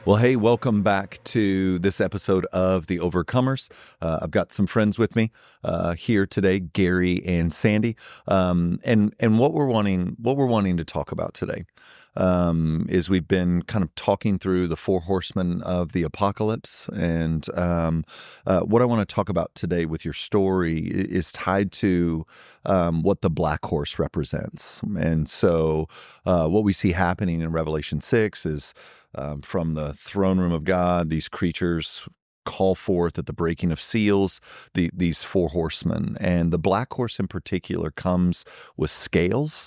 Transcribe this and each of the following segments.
Well, hey, welcome back to this episode of The Overcomers. I've got some friends with me here today, Gary and Sandy, and what we're wanting to talk about today is we've been kind of talking through the four horsemen of the apocalypse, and what I want to talk about today with your story is tied to what the black horse represents. And so what we see happening in Revelation 6 is from the throne room of God, these creatures call forth at the breaking of seals, these four horsemen. And the black horse in particular comes with scales.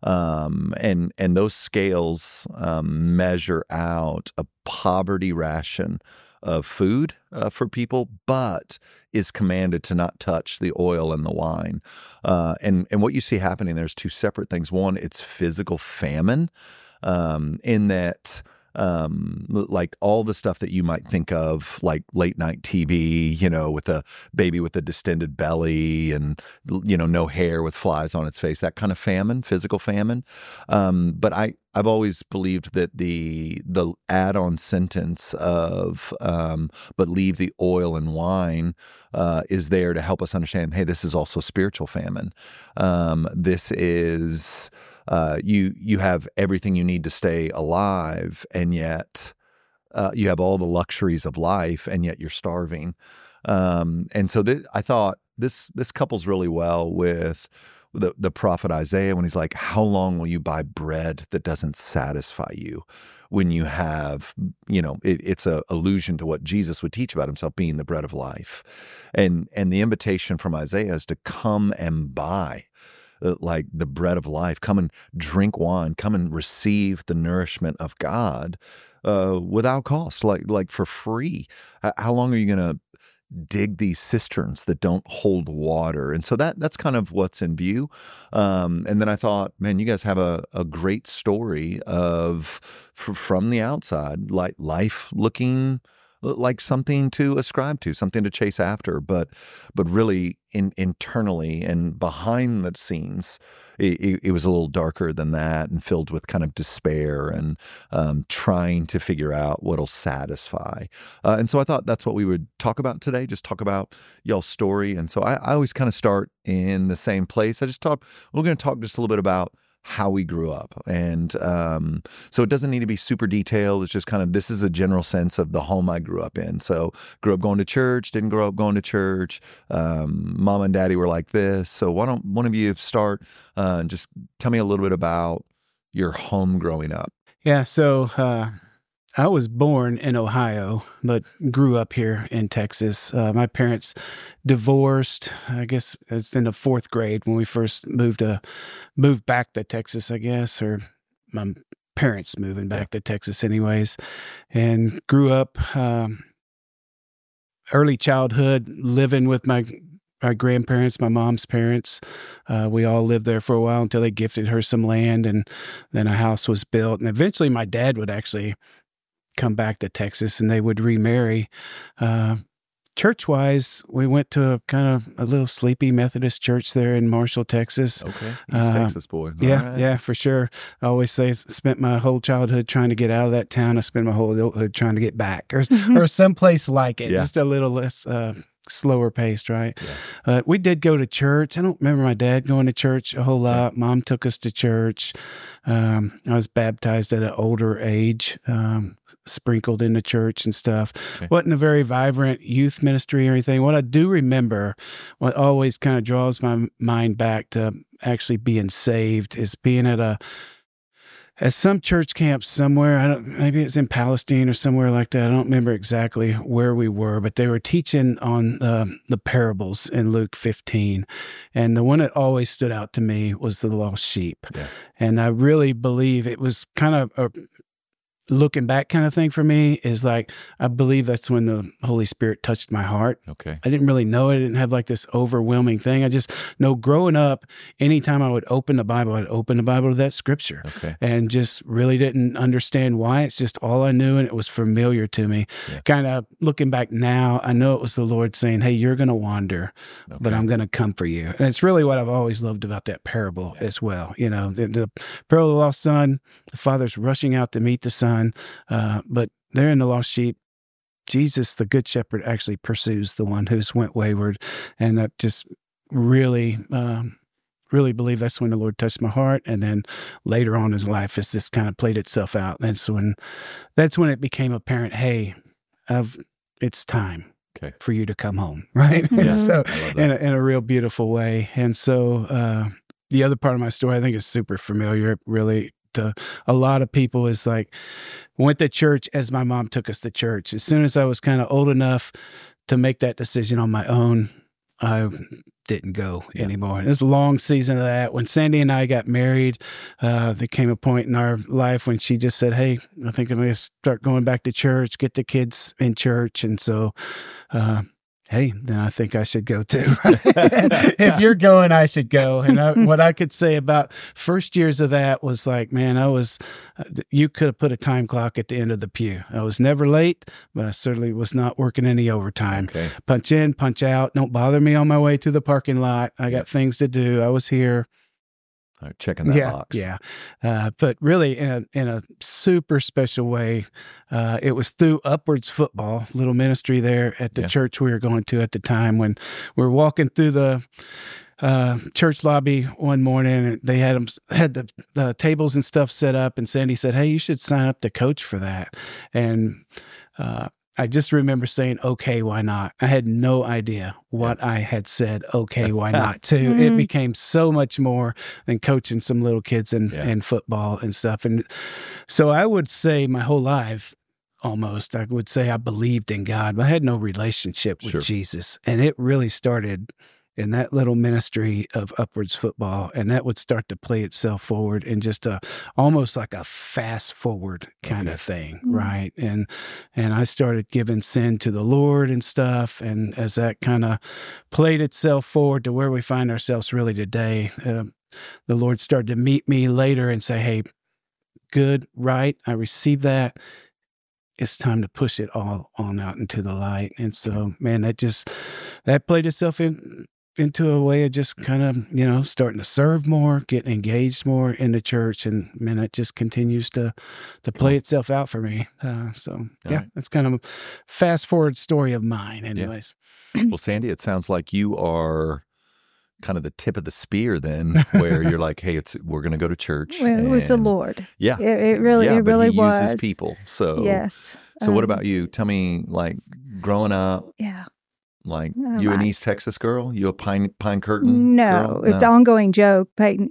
And those scales measure out a poverty ration of food for people, but is commanded to not touch the oil and the wine. And what you see happening, there's two separate things. One, it's physical famine, in that like all the stuff that you might think of, like late night TV, with a baby with a distended belly and, no hair with flies on its face, that kind of famine, physical famine. But I've always believed that the add-on sentence of but leave the oil and wine is there to help us understand, hey, this is also spiritual famine. This is you have everything you need to stay alive, and yet you have all the luxuries of life, and yet you're starving. And so I thought this couples really well with the prophet Isaiah when he's like, how long will you buy bread that doesn't satisfy you when you have, it's a allusion to what Jesus would teach about himself being the bread of life. And the invitation from Isaiah is to come and buy like the bread of life, come and drink wine, come and receive the nourishment of God without cost, like for free. How long are you going to dig these cisterns that don't hold water? And so that's kind of what's in view. And then I thought, man, you guys have a great story from the outside, like life looking like something to ascribe to, something to chase after, but really internally and behind the scenes, it was a little darker than that and filled with kind of despair and trying to figure out what'll satisfy. And so I thought that's what we would talk about today, just talk about y'all's story. And so I always kind of start in the same place. We're going to talk just a little bit about how we grew up. And so it doesn't need to be super detailed. It's just kind of, this is a general sense of the home I grew up in. So grew up going to church, didn't grow up going to church. Mom and daddy were like this. So why don't one of you start and just tell me a little bit about your home growing up? Yeah, so I was born in Ohio, but grew up here in Texas. My parents divorced, I guess it's in the fourth grade when we first moved back to Texas, I guess, or my parents moving back to Texas anyways, and grew up early childhood living with my grandparents, my mom's parents. We all lived there for a while until they gifted her some land, and then a house was built. And eventually my dad would actually come back to Texas and they would remarry. Church-wise, we went to a little sleepy Methodist church there in Marshall, Texas. Okay, East Texas boy. Yeah, for sure. I always say, spent my whole childhood trying to get out of that town. I spent my whole adulthood trying to get back, or someplace like it, just a little less slower paced, right? Yeah. We did go to church. I don't remember my dad going to church a whole lot. Mom took us to church. I was baptized at an older age, sprinkled into church and stuff. Okay. Wasn't a very vibrant youth ministry or anything. What I do remember, what always kind of draws my mind back to actually being saved, is being at some church camp somewhere. Maybe it's in Palestine or somewhere like that. I don't remember exactly where we were, but they were teaching on the parables in Luke 15. And the one that always stood out to me was the lost sheep. Yeah. And I really believe it was kind of a looking back kind of thing for me, is like, I believe that's when the Holy Spirit touched my heart. Okay. I didn't really know it. I didn't have like this overwhelming thing. I just know growing up, anytime I would open the Bible, I'd open the Bible to that scripture. Okay. And just really didn't understand why. It's just all I knew, and it was familiar to me. Yeah. Kind of looking back now, I know it was the Lord saying, hey, you're going to wander, but I'm going to come for you. And it's really what I've always loved about that parable as well. The parable of the lost son, the father's rushing out to meet the son. But they're in the lost sheep. Jesus, the good shepherd, actually pursues the one who's went wayward. And that just really, really believe that's when the Lord touched my heart. And then later on in his life, as this kind of played itself out, that's when it became apparent, hey, it's time for you to come home, right? Yeah, and so in a real beautiful way. And so the other part of my story, I think, is super familiar, really, to a lot of people. Is like, went to church as my mom took us to church. As soon as I was kind of old enough to make that decision on my own, I didn't go anymore. There's a long season of that. When Sandy and I got married, there came a point in our life when she just said, hey, I think I'm going to start going back to church, get the kids in church. And so, hey, then I think I should go too. If you're going, I should go. And what I could say about first years of that was like, man, you could have put a time clock at the end of the pew. I was never late, but I certainly was not working any overtime. Okay. Punch in, punch out. Don't bother me on my way to the parking lot. I got things to do. I was here. All right, checking that box. Yeah. But really in a super special way, it was through Upwards Football, little ministry there at the church we were going to at the time, when we were walking through the church lobby one morning, and they had the tables and stuff set up, and Sandy said, hey, you should sign up to coach for that. And I just remember saying, okay, why not? I had no idea what I had said, okay, why not, to. It became so much more than coaching some little kids in football and stuff. And so I would say my whole life, almost, I would say I believed in God, but I had no relationship with Jesus. And it really started in that little ministry of Upwards Football, and that would start to play itself forward in just almost like a fast forward kind of thing, right? And I started giving sin to the Lord and stuff, and as that kind of played itself forward to where we find ourselves really today, the Lord started to meet me later and say, hey, good, right, I received that. It's time to push it all on out into the light. And so, man, that played itself into a way of just kind of, starting to serve more, get engaged more in the church. And man, it just continues to play itself out for me. That's kind of a fast forward story of mine anyways. Yeah. Well, Sandy, it sounds like you are kind of the tip of the spear then, where you're like, hey, we're going to go to church. Well, it was the Lord. Yeah. It really was. Uses people. So, yes. So what about you? Tell me, like, growing up. Yeah. Like, you an East Texas girl? You a Pine Curtain girl? It's an ongoing joke. Peyton,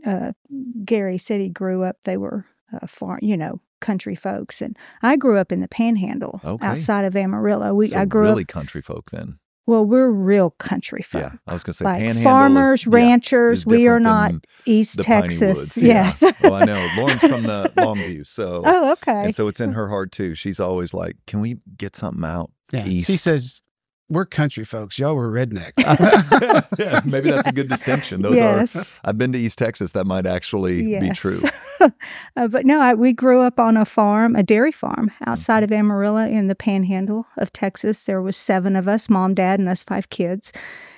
Gary said he grew up, they were farm, country folks. And I grew up in the Panhandle outside of Amarillo. I grew really up, country folk then. Well, we're real country folk. Yeah, I was going to say like Panhandle farmers, ranchers. is we are not East Texas. Woods. Yes. Yeah. Oh, I know. Lauren's from the Longview, so. Oh, okay. And so it's in her heart too. She's always like, "Can we get something out east?" She says, we're country folks. Y'all were rednecks. Yeah, maybe that's a good distinction. I've been to East Texas. That might actually be true. But no, we grew up on a farm, a dairy farm outside of Amarillo in the Panhandle of Texas. There was 7 of us, mom, dad, and us 5 kids.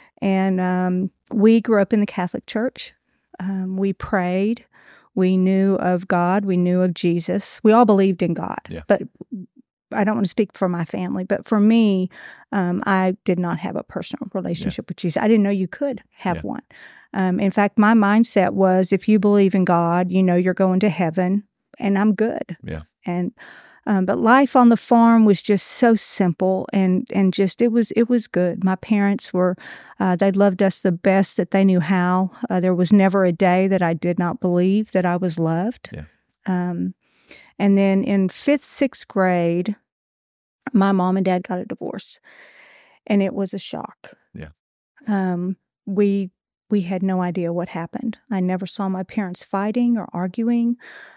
And we grew up in the Catholic Church. We prayed. We knew of God. We knew of Jesus. We all believed in God. Yeah. But I don't want to speak for my family, but for me, I did not have a personal relationship with Jesus. I didn't know you could have one. In fact, my mindset was, if you believe in God, you're going to heaven, and I'm good. Yeah. And but life on the farm was just so simple, and just it was good. My parents were they loved us the best that they knew how. There was never a day that I did not believe that I was loved. Yeah. And then in 5th, 6th grade, my mom and dad got a divorce, and it was a shock. Yeah. We had no idea what happened. I never saw my parents fighting or arguing.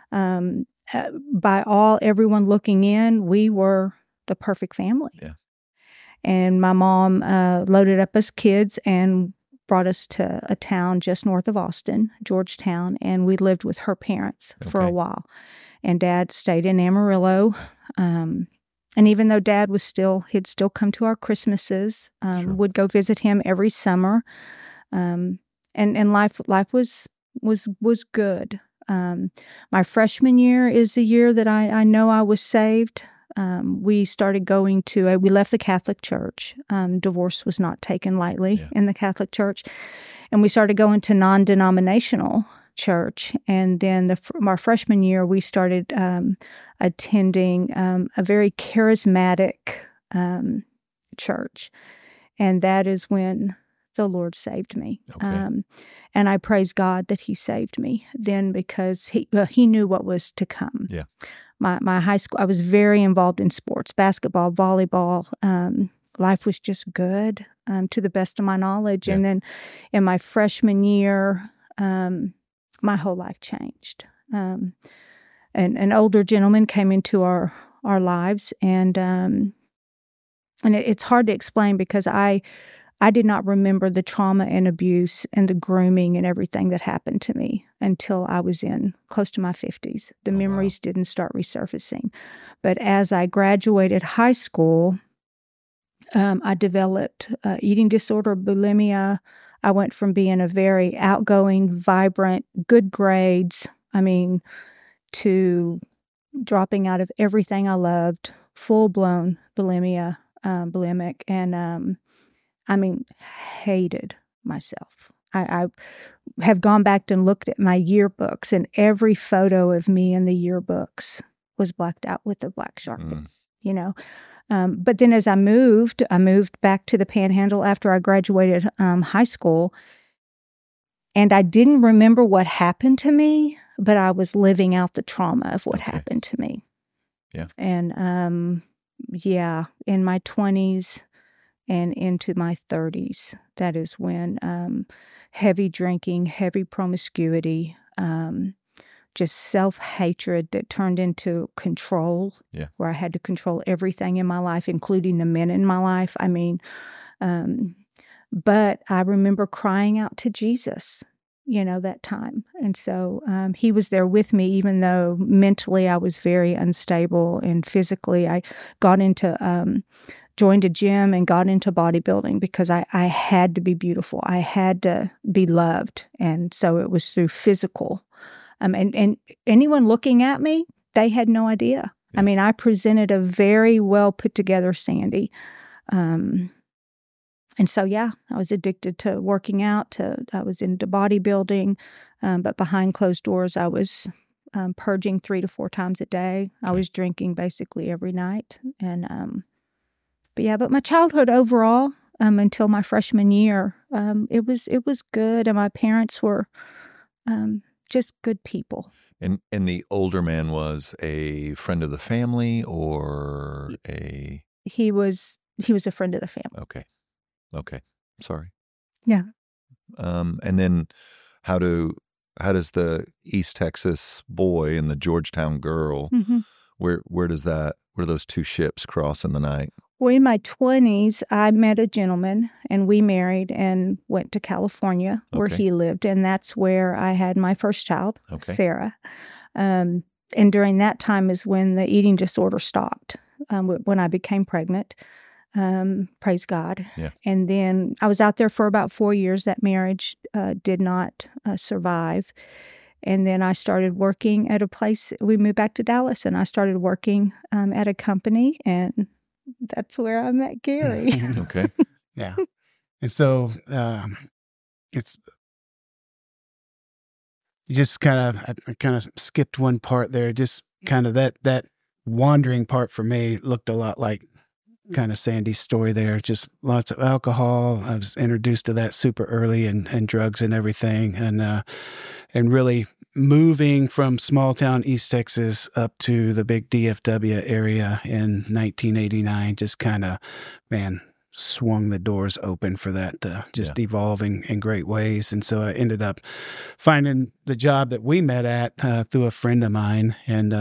By everyone looking in, we were the perfect family. Yeah. And my mom loaded up us kids and brought us to a town just north of Austin, Georgetown, and we lived with her parents for a while. And Dad stayed in Amarillo. And even though Dad he'd still come to our Christmases, would go visit him every summer. And life was good. My freshman year is the year that I know I was saved. We started going to we left the Catholic Church. Divorce was not taken lightly in the Catholic Church. And we started going to non-denominational church. And then our freshman year, we started attending a very charismatic church. And that is when the Lord saved me. Okay. And I praise God that he saved me then, because he knew what was to come. Yeah. My high school, I was very involved in sports, basketball, volleyball. Life was just good, to the best of my knowledge. Yeah. And then in my freshman year, my whole life changed. An older gentleman came into our lives, and it's hard to explain, because I did not remember the trauma and abuse and the grooming and everything that happened to me until I was in close to my 50s. The memories didn't start resurfacing. But as I graduated high school, I developed eating disorder, bulimia. I went from being a very outgoing, vibrant, good grades, to dropping out of everything I loved, full-blown bulimic, and hated myself. I have gone back and looked at my yearbooks, and every photo of me in the yearbooks was blacked out with a black Sharpie, But then as I moved back to the Panhandle after I graduated high school, and I didn't remember what happened to me, but I was living out the trauma of what happened to me. Yeah. And in my 20s and into my 30s, that is when heavy drinking, heavy promiscuity, just self-hatred that turned into control, where I had to control everything in my life, including the men in my life. But I remember crying out to Jesus, that time. And so he was there with me, even though mentally I was very unstable, and physically I got into, joined a gym and got into bodybuilding because I had to be beautiful. I had to be loved. And so it was through physical. And anyone looking at me, they had no idea. Yeah. I presented a very well put together Sandy. And so, I was addicted to working out. I was into bodybuilding, but behind closed doors, I was purging 3 to 4 times a day. I was drinking basically every night. And but my childhood overall, until my freshman year, it was good, and my parents were just good people. And the older man was a friend of the family, or a... He was a friend of the family. Okay. Sorry. Yeah. And then how does the East Texas boy and the Georgetown girl, where do those two ships cross in the night? Well, in my 20s, I met a gentleman, and we married and went to California, where he lived, and that's where I had my first child, Sarah. And during that time is when the eating disorder stopped, when I became pregnant. Praise God. Yeah. And then I was out there for about 4 years. That marriage did not survive. And then I started working at a place. We moved back to Dallas, and I started working at a company, and that's where I met Gary. Okay. Yeah. And so it's you just kind of skipped one part there. Just kind of that wandering part for me looked a lot like kind of Sandy's story there. Just lots of alcohol. I was introduced to that super early, and drugs and everything, and really moving from small town East Texas up to the big DFW area in 1989 just kind of, swung the doors open for that to just evolve in great ways. And so I ended up finding the job that we met at through a friend of mine. And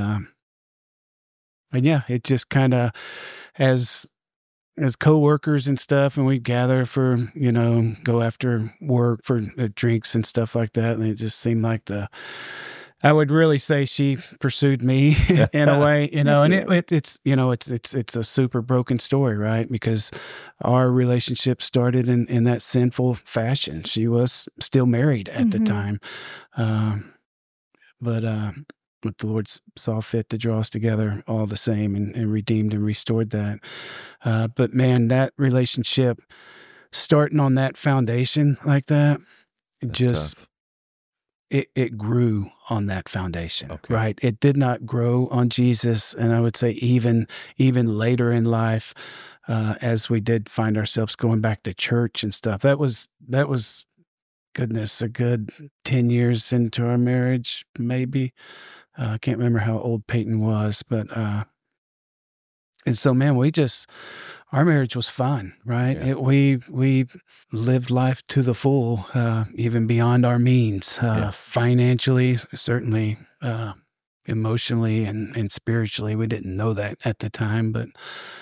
it just kind of, as coworkers and stuff, and we'd gather for, go after work for drinks and stuff like that. And it just seemed like I would really say she pursued me in a way, and it's a super broken story, right? Because our relationship started in that sinful fashion. She was still married at the time. But but the Lord saw fit to draw us together all the same and redeemed and restored that. But man, that relationship, starting on that foundation like that, That's just tough. it grew on that foundation, Okay. right? It did not grow on Jesus. And I would say even later in life, as we did find ourselves going back to church and stuff, that was goodness, a good 10 years into our marriage, maybe. I can't remember how old Peyton was, but, and so, man, our marriage was fun, right? Yeah. We lived life to the full, even beyond our means, financially, certainly, emotionally and spiritually. We didn't know that at the time, but,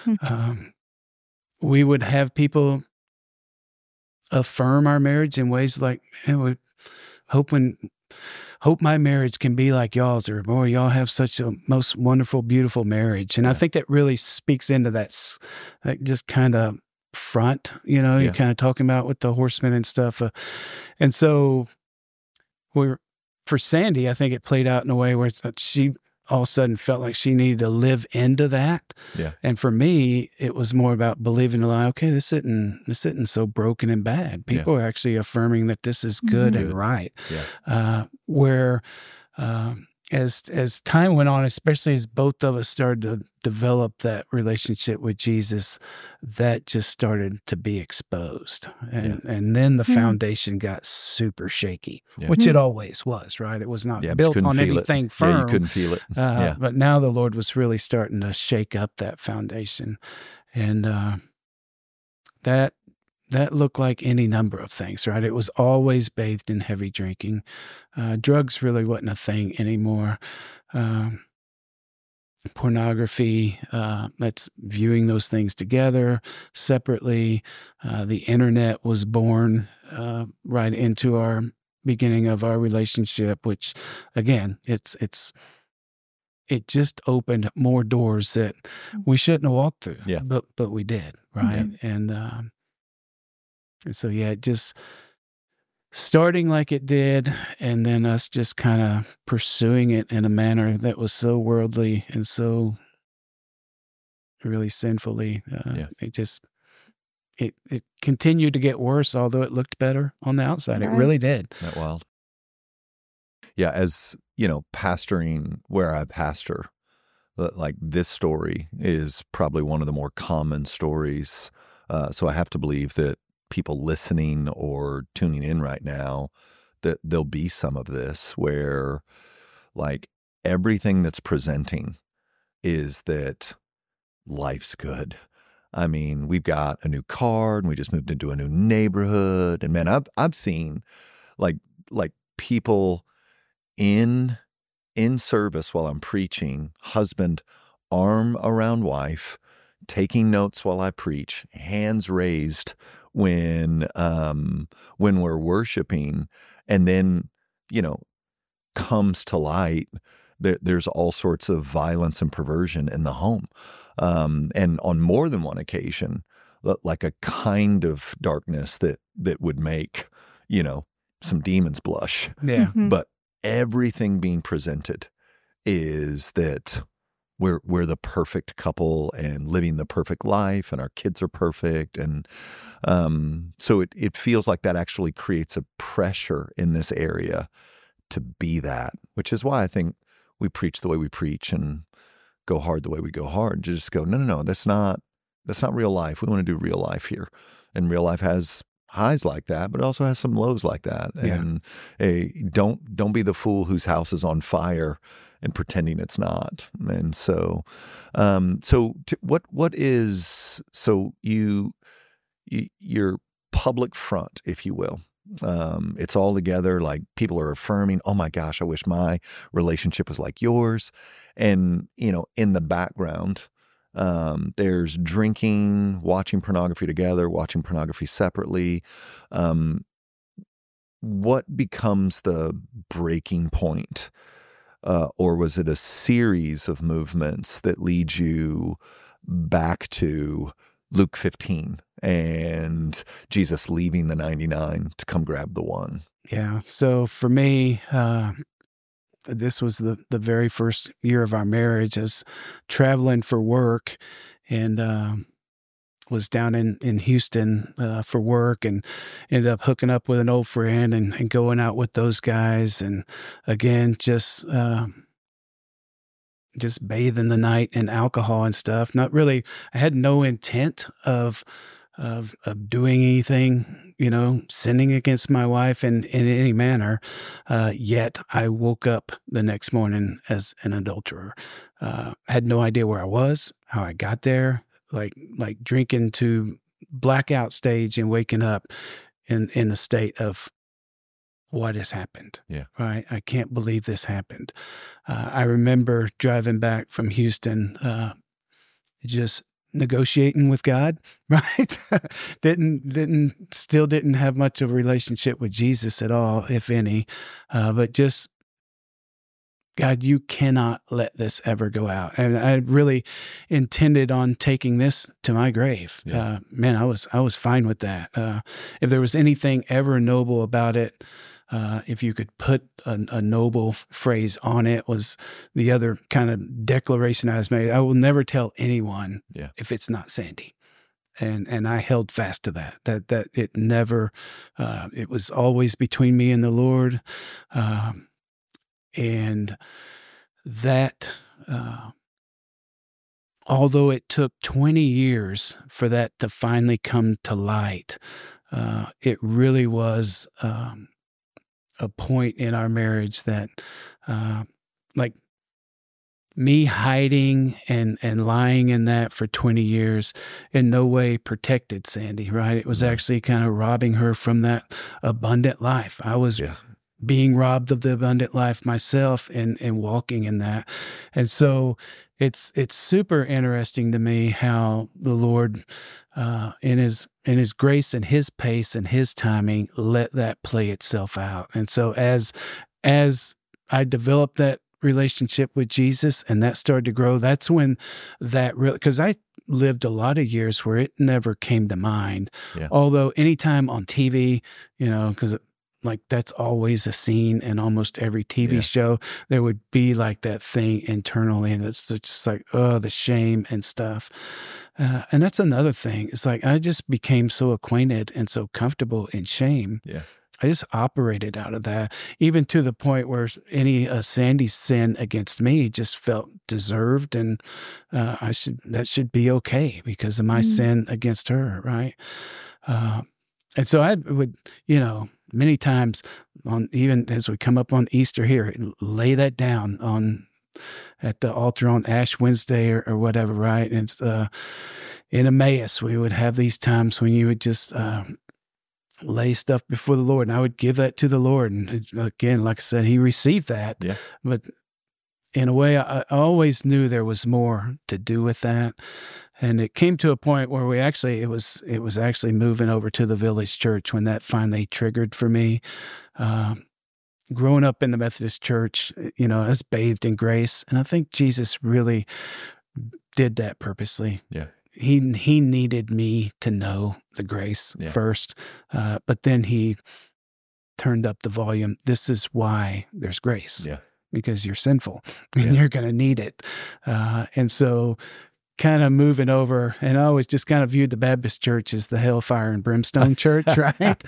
we would have people affirm our marriage in ways like, we hope my marriage can be like y'all's, or boy, y'all have such a most wonderful, beautiful marriage. And I think that really speaks into that just kind of front, you're kind of talking about with the horsemen and stuff. And so for Sandy, I think it played out in a way where she all of a sudden felt like she needed to live into that. Yeah. And for me, it was more about believing, like, okay, this isn't so broken and bad. People are actually affirming that this is good and right. Yeah. Where as time went on, especially as both of us started to develop that relationship with Jesus, that just started to be exposed. And then the foundation got super shaky, which it always was, right? It was not built on anything firm. Yeah, you couldn't feel it. But now the Lord was really starting to shake up that foundation. And that looked like any number of things, right? It was always bathed in heavy drinking. Drugs really wasn't a thing anymore. Pornography, that's viewing those things together, separately. The internet was born right into our beginning of our relationship, which, again, it just opened more doors that we shouldn't have walked through. Yeah. But we did, right? Yeah. And so, just starting like it did, and then us just kind of pursuing it in a manner that was so worldly and so really sinfully. It continued to get worse, although it looked better on the outside. Right. It really did. Isn't that wild? Yeah, as pastoring where I pastor, like this story is probably one of the more common stories. So I have to believe that people listening or tuning in right now, that there'll be some of this where like everything that's presenting is that life's good. I mean, we've got a new car and we just moved into a new neighborhood. And man, I've seen like people in service while I'm preaching, husband arm around wife, taking notes while I preach, hands raised when we're worshiping, and then, comes to light that there's all sorts of violence and perversion in the home. And on more than one occasion, like a kind of darkness that would make, some demons blush. Yeah. Mm-hmm. But everything being presented is that we're the perfect couple and living the perfect life, and our kids are perfect. And so it feels like that actually creates a pressure in this area to be that, which is why I think we preach the way we preach and go hard the way we go hard. Just go, no, that's not real life. We want to do real life here. And real life has highs like that, but it also has some lows like that. And don't be the fool whose house is on fire and pretending it's not. And so, what is your public front, if you will? It's all together. Like people are affirming, oh my gosh, I wish my relationship was like yours. And, in the background, there's drinking, watching pornography together, watching pornography separately. What becomes the breaking point? Or was it a series of movements that lead you back to Luke 15 and Jesus leaving the 99 to come grab the one? Yeah. So for me, this was the very first year of our marriage. I was traveling for work and was down in Houston for work, and ended up hooking up with an old friend and going out with those guys. And again, just bathing the night in alcohol and stuff. Not really, I had no intent of doing anything, sinning against my wife in any manner. Yet I woke up the next morning as an adulterer. Had no idea where I was, how I got there, like drinking to blackout stage and waking up in a state of, what has happened? Yeah. Right. I can't believe this happened. I remember driving back from Houston, just negotiating with God, right? Still didn't have much of a relationship with Jesus at all, if any. But just, God, you cannot let this ever go out. And I really intended on taking this to my grave. Yeah. Man, I was fine with that. If there was anything ever noble about it, if you could put a noble phrase on it, was the other kind of declaration I was made. I will never tell anyone if it's not Sandy. And I held fast to that it never, it was always between me and the Lord. And that, although it took 20 years for that to finally come to light, it really was a point in our marriage that, like, me hiding and lying in that for 20 years in no way protected Sandy, right? It was actually kind of robbing her from that abundant life. I was being robbed of the abundant life myself and walking in that. And so it's super interesting to me how the Lord, in his grace and his pace and his timing, let that play itself out. And so as I developed that relationship with Jesus and that started to grow, that's when that really, because I lived a lot of years where it never came to mind. Although anytime on TV, because like that's always a scene in almost every TV show, there would be like that thing internally, and it's just like, oh, the shame and stuff. And that's another thing. It's like I just became so acquainted and so comfortable in shame. I just operated out of that, even to the point where any Sandy's sin against me just felt deserved, and that should be okay because of my sin against her, right? And so I would, many times even as we come up on Easter here, lay that down at the altar on Ash Wednesday or whatever, right? And in Emmaus, we would have these times when you would just lay stuff before the Lord, and I would give that to the Lord. And again, like I said, he received that. But in a way, I always knew there was more to do with that. And it came to a point where it was actually moving over to the Village Church when that finally triggered for me. Growing up in the Methodist Church, I was bathed in grace, and I think Jesus really did that purposely. He needed me to know the grace first, but then he turned up the volume. This is why there's grace, because you're sinful and you're going to need it. And so kind of moving over, and I always just kind of viewed the Baptist church as the hellfire and brimstone church, right?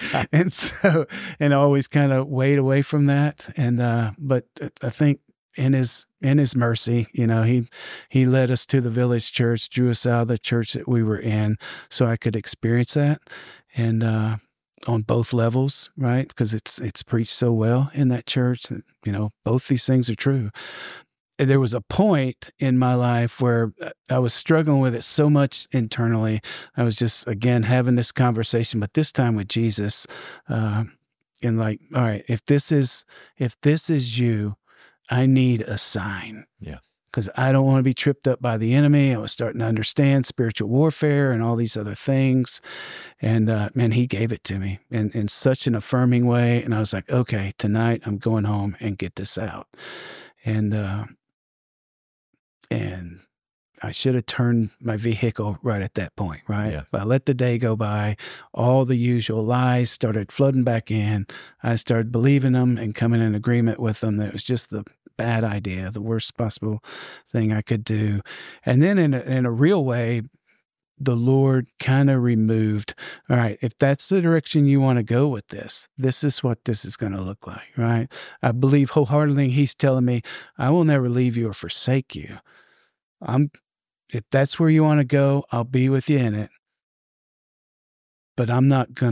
And always kind of weighed away from that. And, but I think in his mercy, he led us to the Village Church, drew us out of the church that we were in so I could experience that. And, on both levels, right? Because it's preached so well in that church that, both these things are true. And there was a point in my life where I was struggling with it so much internally. I was just, again, having this conversation, but this time with Jesus, and like, all right, if this is you, I need a sign. Because I don't want to be tripped up by the enemy. I was starting to understand spiritual warfare and all these other things. And man, he gave it to me in such an affirming way. And I was like, okay, tonight I'm going home and get this out. And I should have turned my vehicle right at that point, right? But I let the day go by. All the usual lies started flooding back in. I started believing them and coming in agreement with them. That it was just the bad idea, the worst possible thing I could do. And then in a real way, the Lord kind of removed, all right, if that's the direction you want to go with this is what this is going to look like, right? I believe wholeheartedly He's telling me, I will never leave you or forsake you. If that's where you want to go, I'll be with you in it. But I'm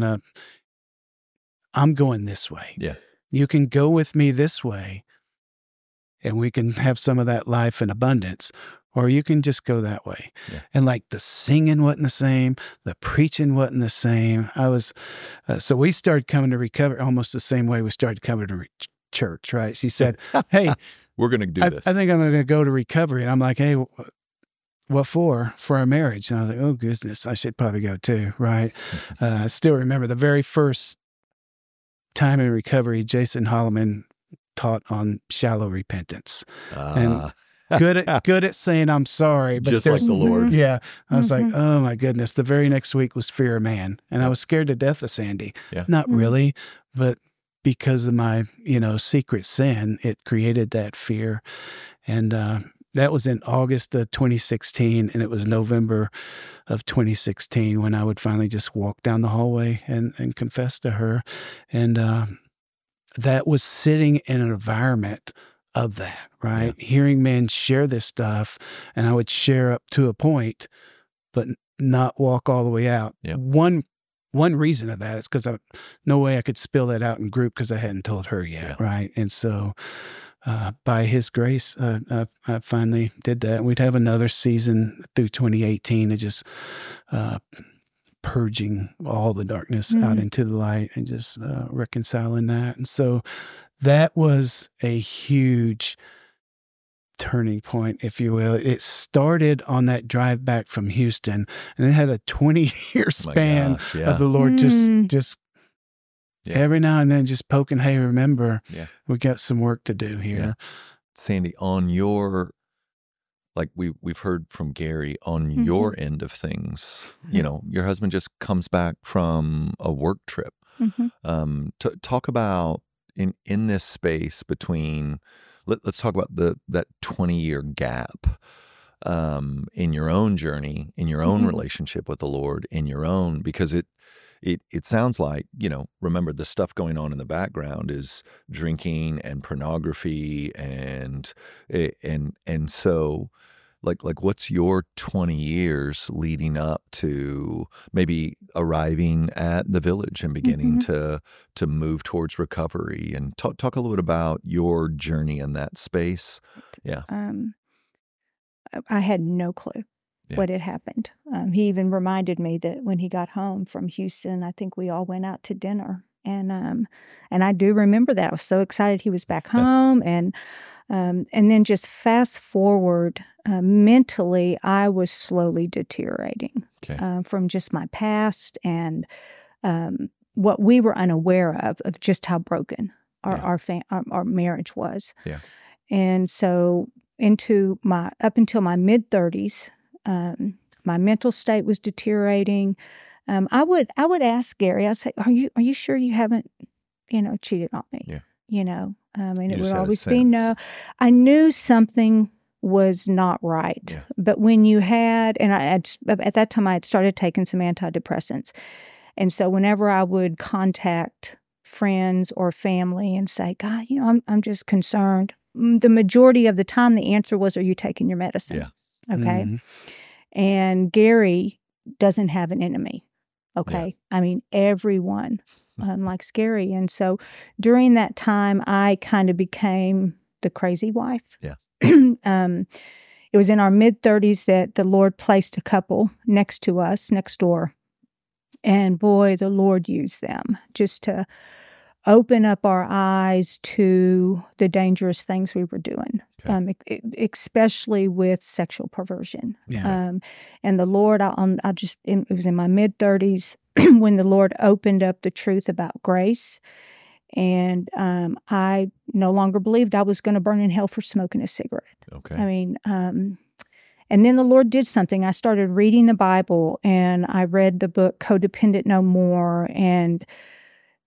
going this way. Yeah. You can go with me this way, and we can have some of that life in abundance, or you can just go that way. Yeah. And like the singing wasn't the same, the preaching wasn't the same. So we started coming to Recovery almost the same way we started coming to church, right? She said, hey, we're going to do this. I think I'm going to go to Recovery. And I'm like, hey, what for? For our marriage. And I was like, oh, goodness, I should probably go too, right? I still remember the very first time in Recovery, Jason Holloman taught on shallow repentance. And good at saying I'm sorry, but just like the Lord. Yeah, I was like, oh my goodness. The very next week was fear of man, and I was scared to death of Sandy. Yeah. Not really, but because of my secret sin, it created that fear, and that was in August of 2016, and it was November of 2016 when I would finally just walk down the hallway and confess to her, and that was sitting in an environment of that, right? Yeah. Hearing men share this stuff, and I would share up to a point, but not walk all the way out. Yeah. One reason of that is because no way I could spill that out in group because I hadn't told her yet, right? And so by His grace, I finally did that. And we'd have another season through 2018 of just purging all the darkness out into the light and just reconciling that. And so that was a huge turning point, if you will. It started on that drive back from Houston, and it had a 20-year span of the Lord just every now and then just poking, hey, remember, we got some work to do here. Yeah. Sandy, on your, like we've heard from Gary, on your end of things, your husband just comes back from a work trip. Talk about in this space between, let's talk about that 20-year gap in your own journey, in your own relationship with the Lord, in your own, because it sounds like, remember the stuff going on in the background is drinking and pornography and so like what's your 20 years leading up to maybe arriving at the Village and beginning to move towards recovery, and talk a little bit about your journey in that space. Yeah. I had no clue what had happened. He even reminded me that when he got home from Houston, I think we all went out to dinner, and I do remember that. I was so excited he was back home, and then just fast forward, mentally, I was slowly deteriorating from just my past and what we were unaware of just how broken our marriage was. Yeah. And so up until my mid-30s, my mental state was deteriorating. I would ask Gary, I'd say, are you sure you haven't, cheated on me? Yeah. And it would always be no. I knew something was not right. Yeah. But when you had, and at that time I had started taking some antidepressants. And so whenever I would contact friends or family and say, God, I'm just concerned, the majority of the time the answer was, are you taking your medicine? Yeah. Okay. And Gary doesn't have an enemy. Okay. Yeah. I mean, everyone likes Gary. And so during that time, I kind of became the crazy wife. Yeah. It was in our mid-30s that the Lord placed a couple next to us, next door. And boy, the Lord used them just to open up our eyes to the dangerous things we were doing, especially with sexual perversion. Yeah. And the Lord, it was in my mid-30s when the Lord opened up the truth about grace. And I no longer believed I was going to burn in hell for smoking a cigarette. Okay. I mean, and then the Lord did something. I started reading the Bible, and I read the book Codependent No More, and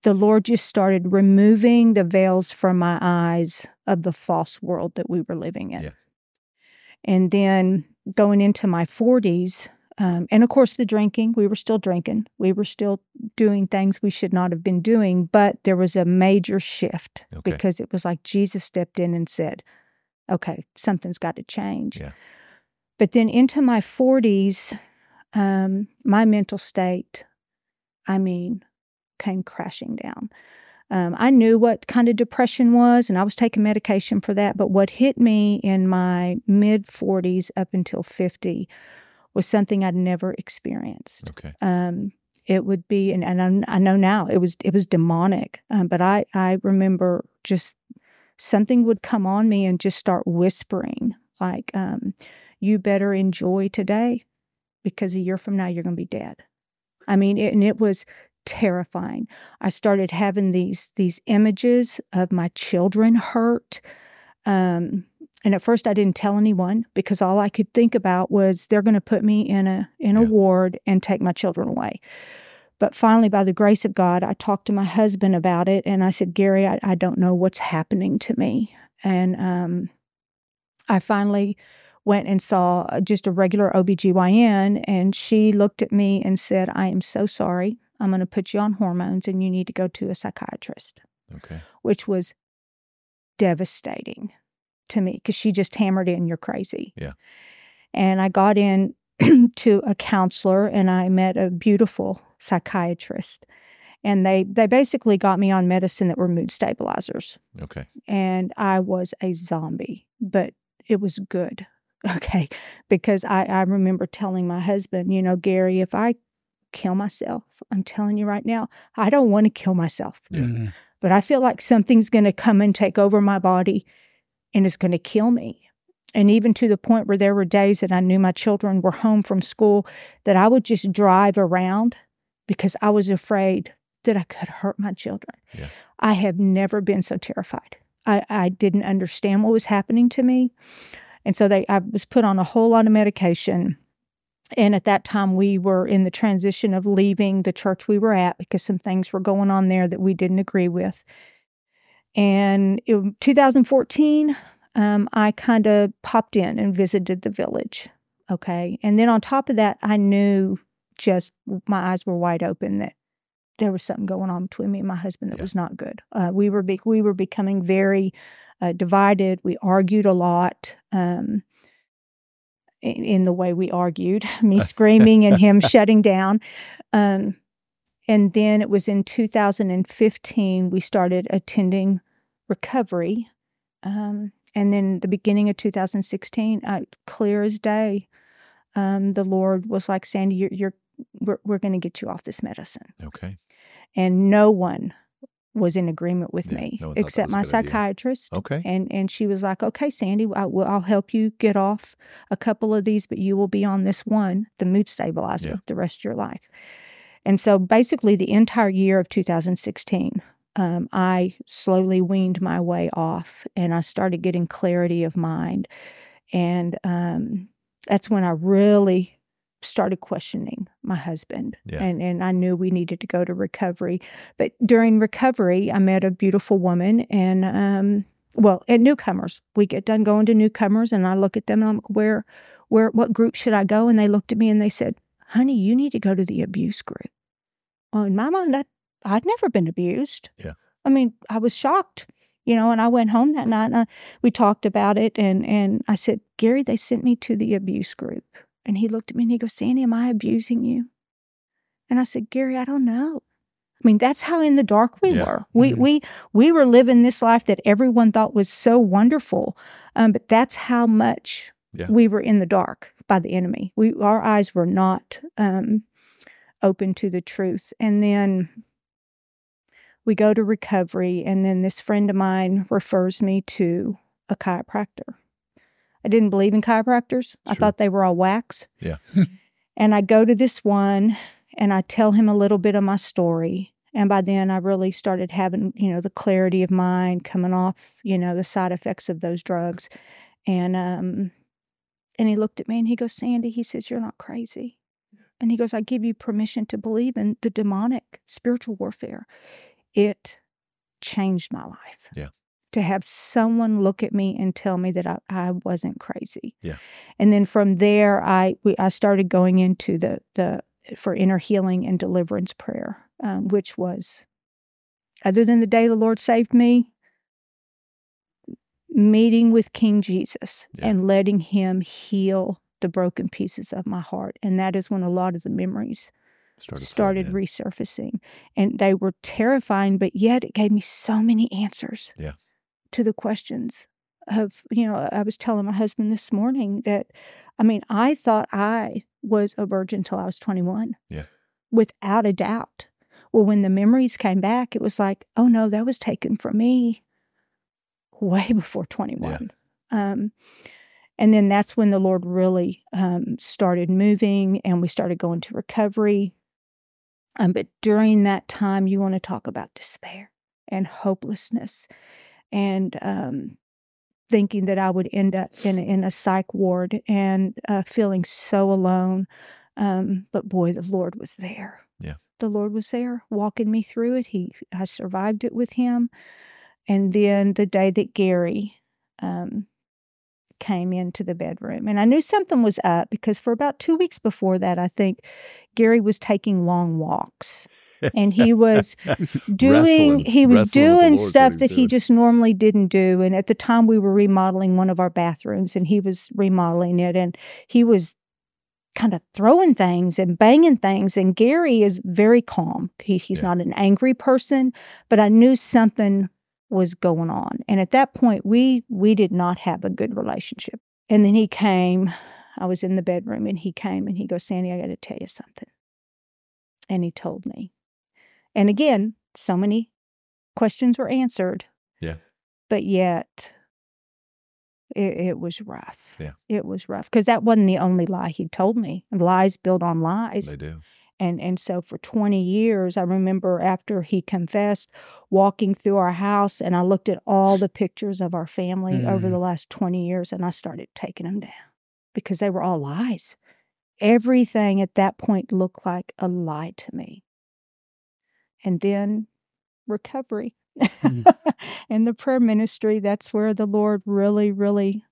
the Lord just started removing the veils from my eyes of the false world that we were living in. Yeah. And then going into my 40s, and of course the drinking, we were still drinking. We were still doing things we should not have been doing, but there was a major shift because it was like Jesus stepped in and said, okay, something's got to change. Yeah. But then into my 40s, my mental state, came crashing down. I knew what kind of depression was, and I was taking medication for that. But what hit me in my mid-40s up until 50 was something I'd never experienced. Okay. It would be, and I know now it was demonic. But I remember just something would come on me and just start whispering, like, "You better enjoy today, because a year from now you're going to be dead." And it was terrifying. I started having these images of my children hurt. And at first I didn't tell anyone because all I could think about was they're going to put me in a ward and take my children away. But finally, by the grace of God, I talked to my husband about it, and I said, "Gary, I don't know what's happening to me." And I finally went and saw just a regular OBGYN, and she looked at me and said, "I am so sorry. I'm going to put you on hormones, and you need to go to a psychiatrist." Okay. Which was devastating to me because she just hammered in, "You're crazy." Yeah. And I got in to a counselor, and I met a beautiful psychiatrist. And they basically got me on medicine that were mood stabilizers. Okay. And I was a zombie, but it was good. Okay. Because I remember telling my husband, "Gary, if I kill myself, I'm telling you right now, I don't want to kill myself. Yeah. But I feel like something's going to come and take over my body and it's going to kill me." And even to the point where there were days that I knew my children were home from school that I would just drive around because I was afraid that I could hurt my children. Yeah. I have never been so terrified. I didn't understand what was happening to me. And so I was put on a whole lot of medication. And at that time, we were in the transition of leaving the church we were at because some things were going on there that we didn't agree with. And in 2014, I kind of popped in and visited the village. Okay. And then on top of that, I knew just my eyes were wide open that there was something going on between me and my husband that was not good. We were becoming very divided. We argued a lot. In the way we argued, me screaming and him shutting down. And then it was in 2015, we started attending recovery. And then the beginning of 2016, clear as day, the Lord was like, "Sandy, we're going to get you off this medicine." Okay. And no one was in agreement with me no one except my psychiatrist. Okay. And she was like, "Okay, Sandy, I'll help you get off a couple of these, but you will be on this one, the mood stabilizer, the rest of your life." And so basically the entire year of 2016, I slowly weaned my way off and I started getting clarity of mind. And that's when I really started questioning my husband. Yeah. And I knew we needed to go to recovery. But during recovery, I met a beautiful woman and, at Newcomers. We get done going to Newcomers and I look at them and I'm like, what group should I go? And they looked at me and they said, "Honey, you need to go to the abuse group." Well, in my mind, I'd never been abused. Yeah. I was shocked, and I went home that night and we talked about it and I said, "Gary, they sent me to the abuse group." And he looked at me and he goes, "Sandy, am I abusing you?" And I said, "Gary, I don't know." That's how in the dark we were. We were living this life that everyone thought was so wonderful. But that's how much we were in the dark by the enemy. Our eyes were not open to the truth. And then we go to recovery, and then this friend of mine refers me to a chiropractor. I didn't believe in chiropractors. Sure. I thought they were all wax. Yeah. And I go to this one, and I tell him a little bit of my story. And by then, I really started having, the clarity of mind coming off, the side effects of those drugs. And he looked at me, and he goes, "Sandy," he says, "you're not crazy." And he goes, "I give you permission to believe in the demonic spiritual warfare. it changed my life. Yeah. To have someone look at me and tell me that I wasn't crazy. Yeah. And then from there, I started going into for inner healing and deliverance prayer, which was, other than the day the Lord saved me, meeting with King Jesus and letting him heal the broken pieces of my heart. And that is when a lot of the memories started resurfacing. And they were terrifying, but yet it gave me so many answers. Yeah. To the questions of, I was telling my husband this morning that, I thought I was a virgin till I was 21. Yeah. Without a doubt. Well, when the memories came back, it was like, oh no, that was taken from me way before 21. Yeah. And then that's when the Lord really started moving, and we started going to recovery. But during that time, you want to talk about despair and hopelessness. And thinking that I would end up in a psych ward and feeling so alone. But boy, the Lord was there. Yeah. The Lord was there walking me through it. I survived it with him. And then the day that Gary came into the bedroom, and I knew something was up because for about 2 weeks before that, I think Gary was taking long walks. And he was doing stuff that he just normally didn't do. And at the time we were remodeling one of our bathrooms, and he was remodeling it, and he was kind of throwing things and banging things. And Gary is very calm. He's not an angry person, but I knew something was going on. And at that point, we did not have a good relationship. And then he came, I was in the bedroom, and he came and he goes, Sandy, I got to tell you something. And he told me. And again, so many questions were answered. Yeah. But yet, it was rough. Yeah. It was rough. Because that wasn't the only lie he told me. Lies build on lies. They do. And so for 20 years, I remember after he confessed, walking through our house, and I looked at all the pictures of our family over the last 20 years, and I started taking them down because they were all lies. Everything at that point looked like a lie to me. And then recovery and the prayer ministry. That's where the Lord really, really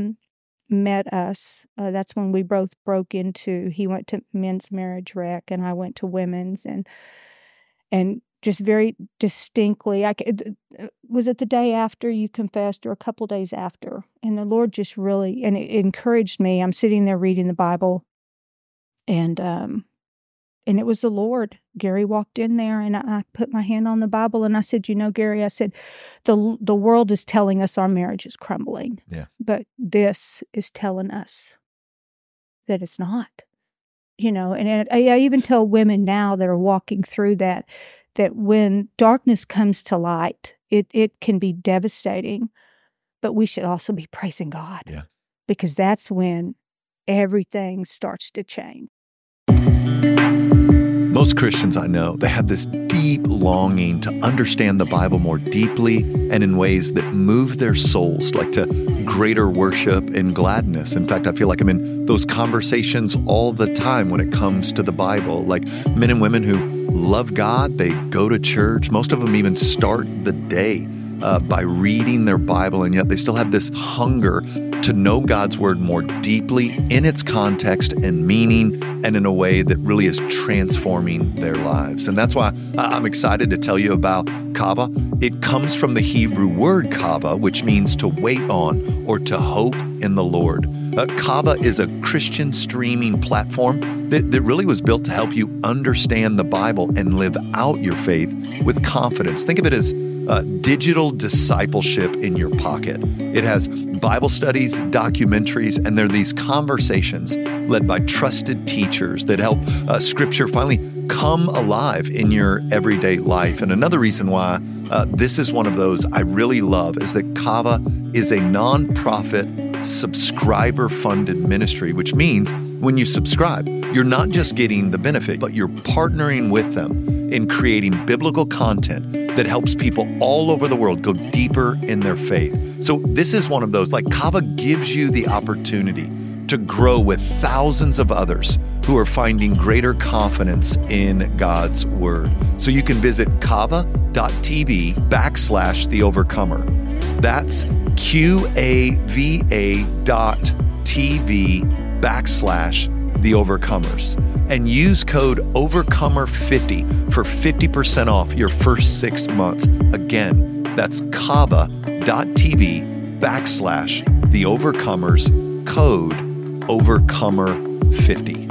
met us. That's when we both broke into. He went to men's marriage rec, and I went to women's, and just very distinctly. Was it the day after you confessed, or a couple days after? And the Lord just really, and it encouraged me. I'm sitting there reading the Bible, and it was the Lord. Gary walked in there, and I put my hand on the Bible, and I said, Gary, I said, the world is telling us our marriage is crumbling. Yeah. But this is telling us that it's not. And I even tell women now that are walking through that when darkness comes to light, it can be devastating, but we should also be praising God. Yeah. Because that's when everything starts to change. Most Christians I know, they have this deep longing to understand the Bible more deeply and in ways that move their souls, like to greater worship and gladness. In fact, I feel like I'm in those conversations all the time when it comes to the Bible. Like men and women who love God, they go to church. Most of them even start the day by reading their Bible, and yet they still have this hunger to know God's Word more deeply in its context and meaning, and in a way that really is transforming their lives. And that's why I'm excited to tell you about Kava. It comes from the Hebrew word kava, which means to wait on or to hope in the Lord. Kava is a Christian streaming platform that really was built to help you understand the Bible and live out your faith with confidence. Think of it as digital discipleship in your pocket. It has Bible studies, documentaries, and there are these conversations led by trusted teachers that help Scripture finally come alive in your everyday life. And another reason why this is one of those I really love is that Kava is a nonprofit, subscriber-funded ministry, which means when you subscribe, you're not just getting the benefit, but you're partnering with them in creating biblical content that helps people all over the world go deeper in their faith. So this is one of those, like Kava gives you the opportunity to grow with thousands of others who are finding greater confidence in God's Word. So you can visit kava.tv/The Overcomer. That's QAVA.TV/The Overcomers. And use code OVERCOMER50 for 50% off your first 6 months. Again, that's kava.tv/The Overcomers, code OVERCOMER50.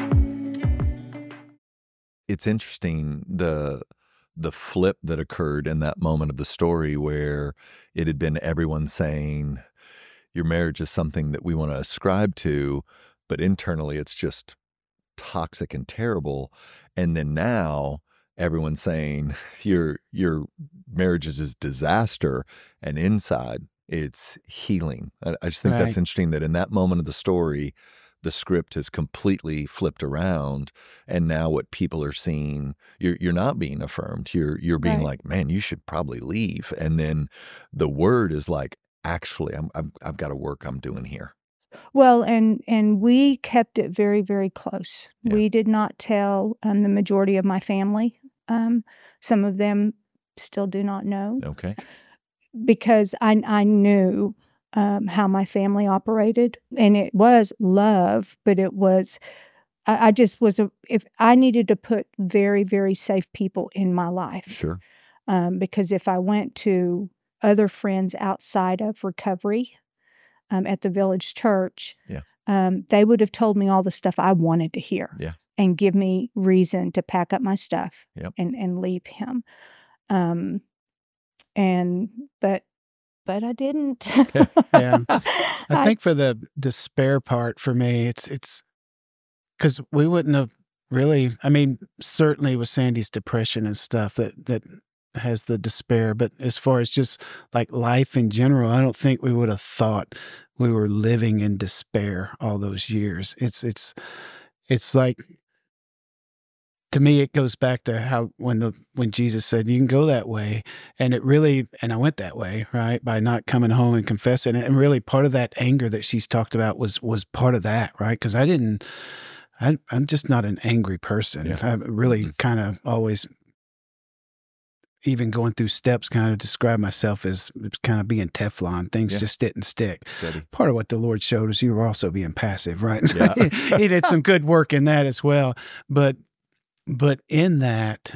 It's interesting, the flip that occurred in that moment of the story where it had been everyone saying, your marriage is something that we want to ascribe to, but internally it's just toxic and terrible. And then now everyone's saying your marriage is a disaster, and inside it's healing. I just think that's interesting that in that moment of the story, the script has completely flipped around, and now what people are seeing, you're not being affirmed. You're being like, man, you should probably leave. And then the word is like, actually, I've got a work I'm doing here. Well, and we kept it very, very close. Yeah. We did not tell the majority of my family. Some of them still do not know. Okay. Because I knew how my family operated, and it was love, but it was, I just was, if I needed to put very, very safe people in my life. Sure. Because if I went to other friends outside of recovery at the Village Church, they would have told me all the stuff I wanted to hear and give me reason to pack up my stuff and leave him. But I didn't. I think for the despair part for me, it's because we wouldn't have really, I mean, certainly with Sandy's depression and stuff that has the despair, but as far as just like life in general, I don't think we would have thought we were living in despair all those years. It's like, to me, it goes back to how when Jesus said, you can go that way. And it really, and I went that way, right? By not coming home and confessing it. And really part of that anger that she's talked about was part of that, right? Because I'm just not an angry person. I really kind of always, even going through steps, kind of describe myself as kind of being Teflon. Things just didn't stick. Steady. Part of what the Lord showed us, you were also being passive, right? Yeah. He did some good work in that as well. But in that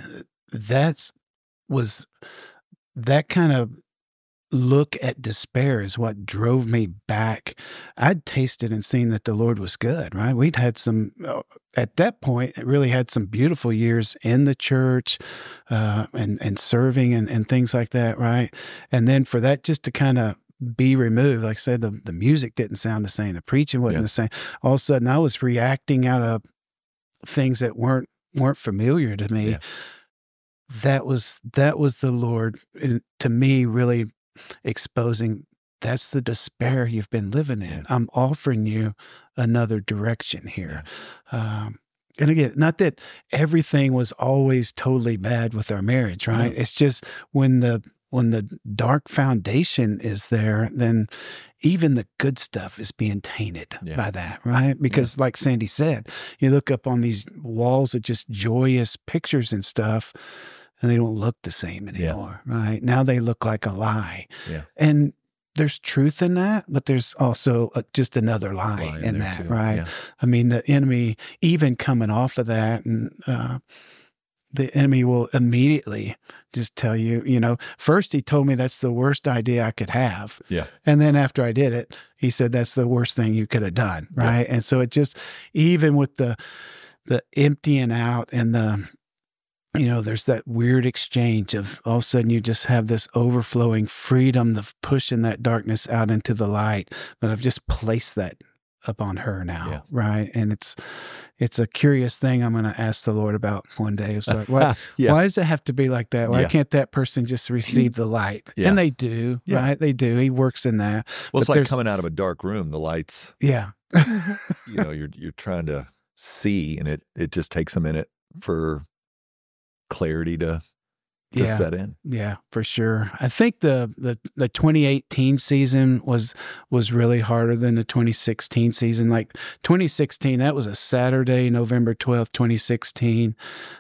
kind of look at despair is what drove me back. I'd tasted and seen that the Lord was good, right? We'd had some, at that point, really had some beautiful years in the church and serving and things like that, right? And then for that just to kind of be removed, like I said, the music didn't sound the same, the preaching wasn't the same. All of a sudden, I was reacting out of things that weren't familiar to me. That was the Lord, to me, really exposing, that's the despair you've been living in. I'm offering you another direction here. And again, not that everything was always totally bad with our marriage, right? It's just when the dark foundation is there, then even the good stuff is being tainted by that, right? Because like Sandy said, you look up on these walls of just joyous pictures and stuff, and they don't look the same anymore, right? Now they look like a lie. And there's truth in that, but there's also just another lie in that, too, right? I mean, the enemy, even coming off of that, and the enemy will immediately just tell you, first he told me that's the worst idea I could have. And then after I did it, he said, that's the worst thing you could have done. Right. And so it just, even with the emptying out and there's that weird exchange of all of a sudden you just have this overflowing freedom of pushing that darkness out into the light. But I've just placed that upon her now. Right. And it's a curious thing I'm going to ask the Lord about one day. It's like, why does it have to be like that? Why can't that person just receive the light? And they do, right? They do. He works in that. Well, it's like coming out of a dark room, the lights. You're trying to see, and it just takes a minute for clarity to to set in. Yeah, for sure. I think the 2018 season was really harder than the 2016 season. Like 2016, that was a Saturday, November 12th, 2016.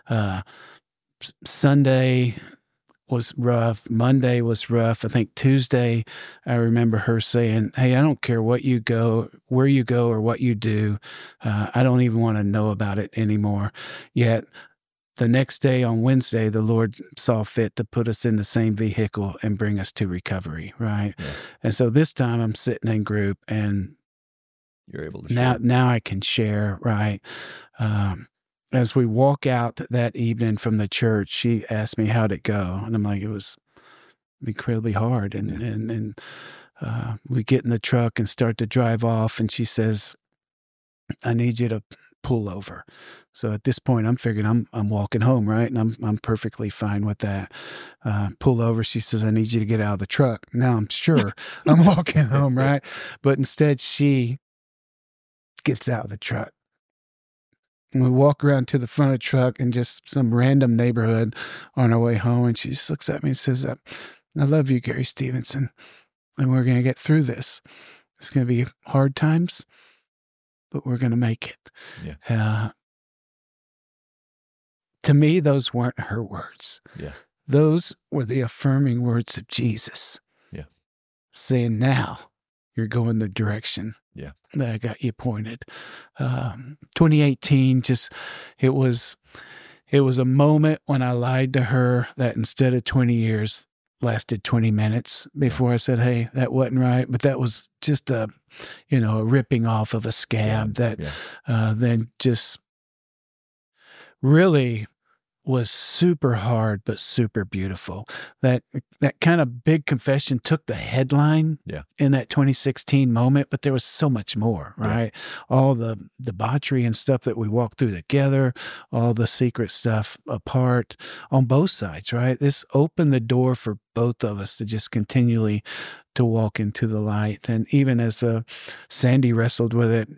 Sunday was rough. Monday was rough. I think Tuesday, I remember her saying, "Hey, I don't care where you go or what you do. I don't even want to know about it anymore." Yet the next day on Wednesday, the Lord saw fit to put us in the same vehicle and bring us to recovery, right? Yeah. And so this time I'm sitting in group and you're able to share. Now I can share, right? As we walk out that evening from the church, she asked me how'd it go. And I'm like, it was incredibly hard. And we get in the truck and start to drive off. And she says, "I need you to pull over." So at this point, I'm figuring I'm walking home, right? And I'm perfectly fine with that. Pull over. She says, "I need you to get out of the truck." Now I'm sure I'm walking home, right? But instead, she gets out of the truck. And we walk around to the front of the truck in just some random neighborhood on our way home. And she just looks at me and says, "I love you, Gary Stevenson. And we're going to get through this. It's going to be hard times, but we're going to make it." Yeah. To me, those weren't her words. Yeah. Those were the affirming words of Jesus. Yeah. Saying, "Now you're going the direction that I got you pointed." 2018, it was a moment when I lied to her that instead of 20 years lasted 20 minutes before I said, "Hey, that wasn't right." But that was just a ripping off of a scab that then just really was super hard, but super beautiful. That kind of big confession took the headline in that 2016 moment, but there was so much more, right? Yeah. All the debauchery and stuff that we walked through together, all the secret stuff apart on both sides, right? This opened the door for both of us to just continually to walk into the light. And even as Sandy wrestled with it,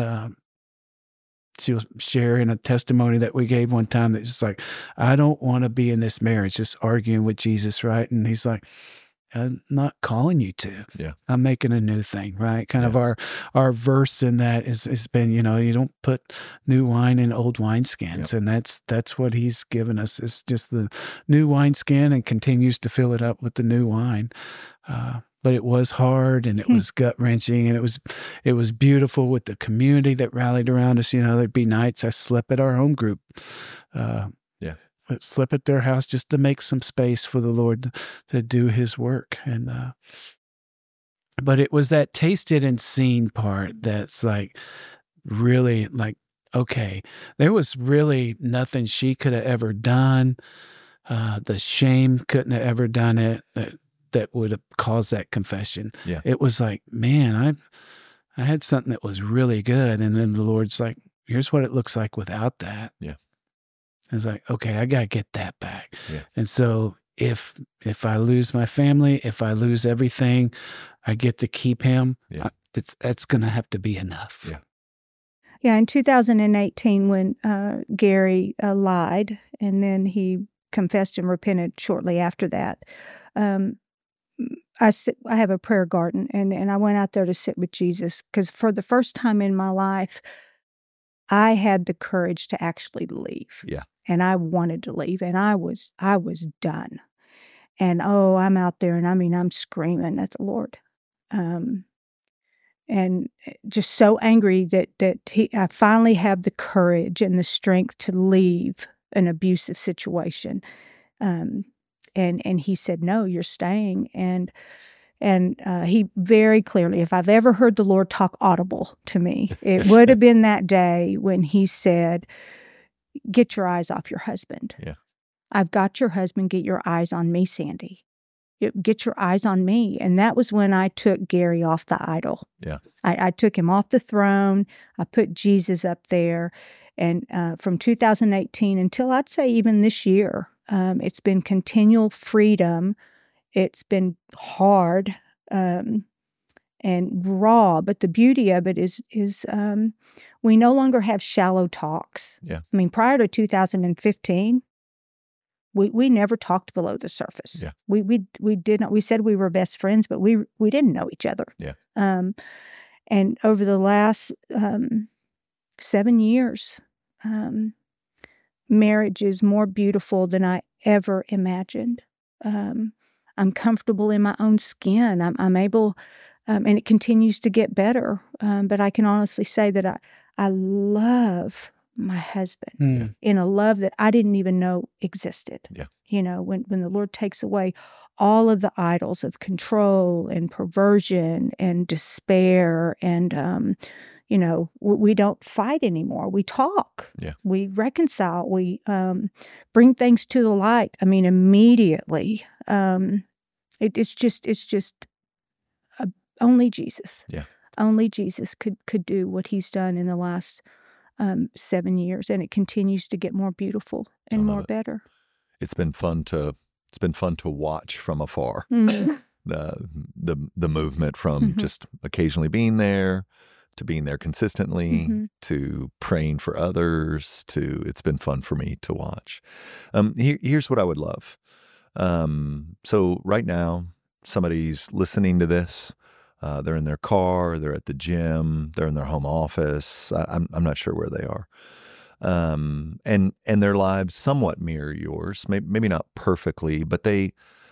she was sharing a testimony that we gave one time that's just like, "I don't want to be in this marriage just arguing with Jesus," right? And he's like, "I'm not calling you to. Yeah. I'm making a new thing," right? Kind of our verse in that has been, you don't put new wine in old wineskins. And that's what he's given us. It's just the new wineskin and continues to fill it up with the new wine. But it was hard and it was gut-wrenching, and it was beautiful with the community that rallied around us. There'd be nights I slept at our home group. Slept at their house just to make some space for the Lord to do his work. And but it was that tasted and seen part that's like really like, okay, there was really nothing she could have ever done. The shame couldn't have ever done it. That would have caused that confession. Yeah. It was like, man, I had something that was really good. And then the Lord's like, here's what it looks like without that. Yeah. It's like, okay, I got to get that back. Yeah. And so if I lose my family, if I lose everything, I get to keep him. Yeah. That's going to have to be enough. Yeah. Yeah. In 2018, when Gary lied and then he confessed and repented shortly after that, I have a prayer garden, and I went out there to sit with Jesus because for the first time in my life, I had the courage to actually leave. Yeah. And I wanted to leave, and I was done. And I'm out there, and I'm screaming at the Lord, and just so angry that I finally have the courage and the strength to leave an abusive situation. And he said, "No, you're staying." And he very clearly, if I've ever heard the Lord talk audible to me, it would have been that day when he said, "Get your eyes off your husband. Yeah. I've got your husband. Get your eyes on me, Sandy. Get your eyes on me." And that was when I took Gary off the idol. Yeah. I took him off the throne. I put Jesus up there. And from 2018 until I'd say even this year, it's been continual freedom. It's been hard and raw, but the beauty of it is we no longer have shallow talks. Yeah. I mean, prior to 2015, We never talked below the surface. Yeah. We did not. We said we were best friends, but we didn't know each other. Yeah. And over the last 7 years, marriage is more beautiful than I ever imagined. I'm comfortable in my own skin. I'm able, and it continues to get better. But I can honestly say that I love my husband in a love that I didn't even know existed. Yeah. You know, when the Lord takes away all of the idols of control and perversion and despair and, you know, we don't fight anymore. We talk. Yeah. We reconcile. We bring things to the light. I mean, immediately. It's just only Jesus. Yeah. Only Jesus could do what he's done in the last 7 years, and it continues to get more beautiful and more better. It's been fun to watch from afar. The movement from just occasionally being there to being there consistently to praying for others to it's been fun for me to watch. Here's what I would love. So right now somebody's listening to this. They're in their car, they're at the gym, they're in their home office. I'm not sure where they are. And their lives somewhat mirror yours, maybe not perfectly, but they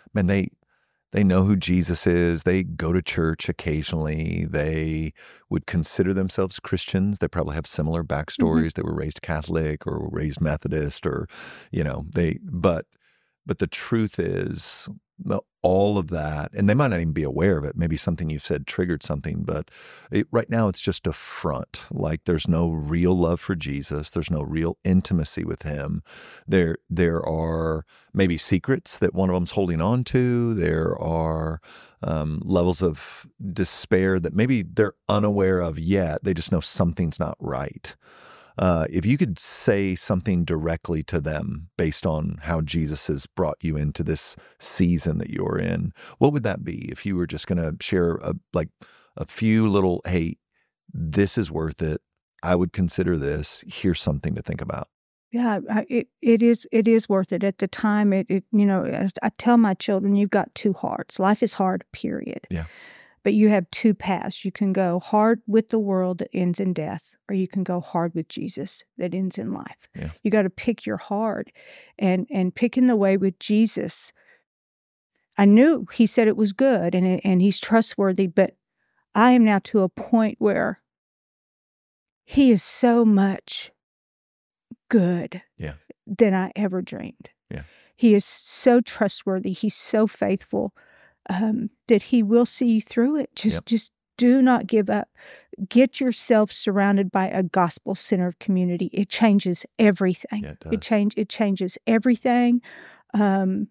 know who Jesus is. They go to church occasionally. They would consider themselves Christians. They probably have similar backstories. They were raised Catholic or were raised Methodist or, you know, but the truth is all of that, and they might not even be aware of it. Maybe something you've said triggered something, but right now it's just a front. Like there's no real love for Jesus. There's no real intimacy with him. There are maybe secrets that one of them's holding on to. There are levels of despair that maybe they're unaware of yet. They just know something's not right. If you could say something directly to them based on how Jesus has brought you into this season that you're in, what would that be? If you were just going to share a few little, hey, this is worth it. I would consider this. Here's something to think about. Yeah, it is worth it. At the time, you know, I tell my children, you've got two hearts. Life is hard, period. Yeah. But you have two paths. You can go hard with the world that ends in death, or you can go hard with Jesus that ends in life. Yeah. You got to pick your hard, and picking the way with Jesus. I knew he said it was good, and he's trustworthy, but I am now to a point where he is so much good than I ever dreamed. Yeah. He is so trustworthy. He's so faithful. That he will see you through it. Just do not give up. Get yourself surrounded by a gospel-centered community. It changes everything. Yeah, it does. It changes everything. And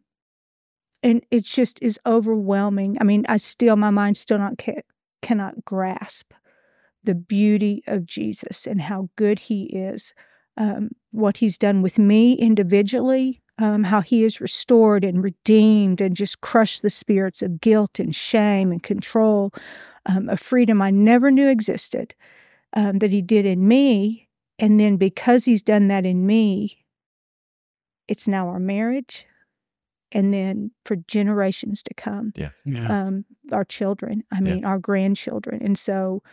it just is overwhelming. I mean, my mind still cannot grasp the beauty of Jesus and how good he is. What he's done with me individually, how he has restored and redeemed and just crushed the spirits of guilt and shame and control, a freedom I never knew existed, that he did in me. And then because he's done that in me, it's now our marriage. And then for generations to come, our children, our grandchildren. And so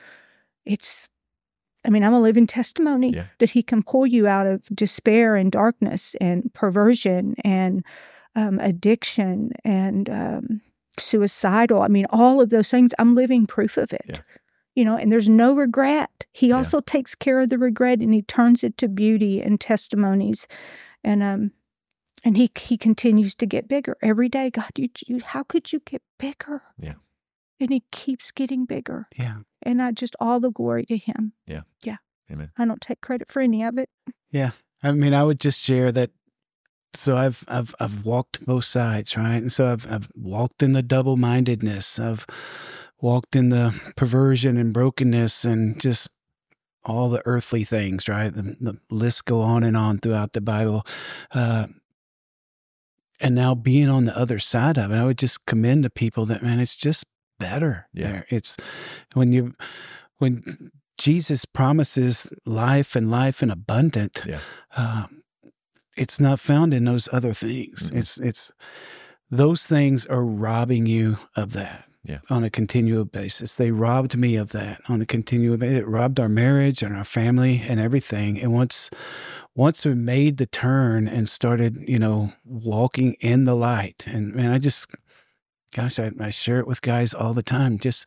I'm a living testimony that he can pull you out of despair and darkness and perversion and addiction and suicidal. I mean, all of those things, I'm living proof of it. Yeah. You know, and there's no regret. He also takes care of the regret and he turns it to beauty and testimonies. And he continues to get bigger every day. God, how could you get bigger? Yeah. And he keeps getting bigger. Yeah. And all the glory to him. Yeah. Yeah. Amen. I don't take credit for any of it. Yeah. I mean, I would just share that. So I've walked both sides, right? And so I've walked in the double-mindedness. I've walked in the perversion and brokenness and just all the earthly things, right? The lists go on and on throughout the Bible. And now being on the other side of it, I would just commend to people that, man, it's just better there. It's when Jesus promises life and life in abundant, it's not found in those other things. Mm-hmm. It's those things are robbing you of that. Yeah. On a continual basis. They robbed me of that on a continual basis. It robbed our marriage and our family and everything. And once we made the turn and started, walking in the light, and man, I share it with guys all the time. Just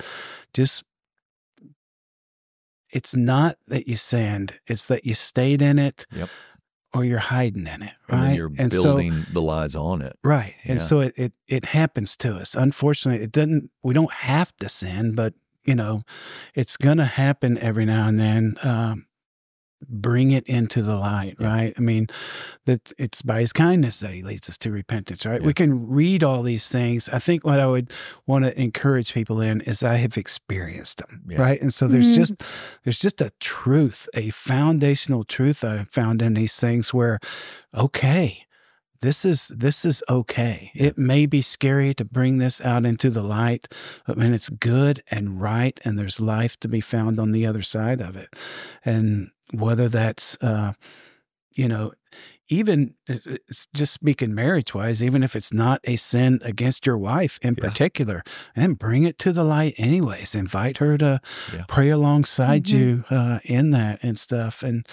it's not that you sinned, it's that you stayed in it. Yep. Or you're hiding in it, right? And then you're building the lies on it. Right. Yeah. And so it happens to us. Unfortunately, we don't have to sin, but, it's going to happen every now and then. Bring it into the light, right? I mean, that it's by his kindness that he leads us to repentance, right? Yeah. We can read all these things. I think what I would want to encourage people in is I have experienced them, right? And so there's just a truth, a foundational truth I found in these things where, okay, this is okay. It may be scary to bring this out into the light, but man, it's good and right, and there's life to be found on the other side of it. And whether that's, even just speaking marriage-wise, even if it's not a sin against your wife in particular, and bring it to the light anyways. Invite her to pray alongside you in that and stuff. And